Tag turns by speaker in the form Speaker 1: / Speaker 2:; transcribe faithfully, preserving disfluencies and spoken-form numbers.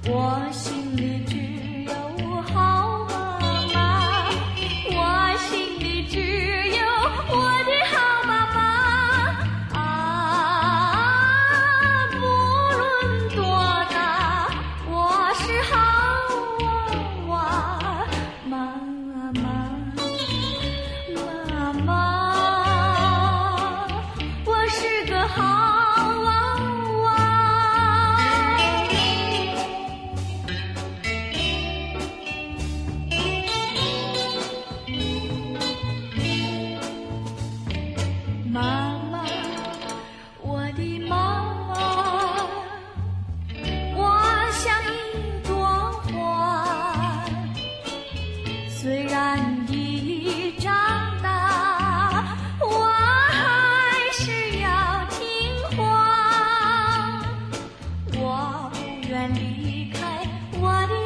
Speaker 1: 我心里只有好妈妈，我心里只有我的好妈妈啊！不论多大，我是好娃娃，妈妈妈妈，我是个好娃娃。妈妈，我的妈妈，我像一朵花，虽然已长大，我还是要听话。我不愿离开我的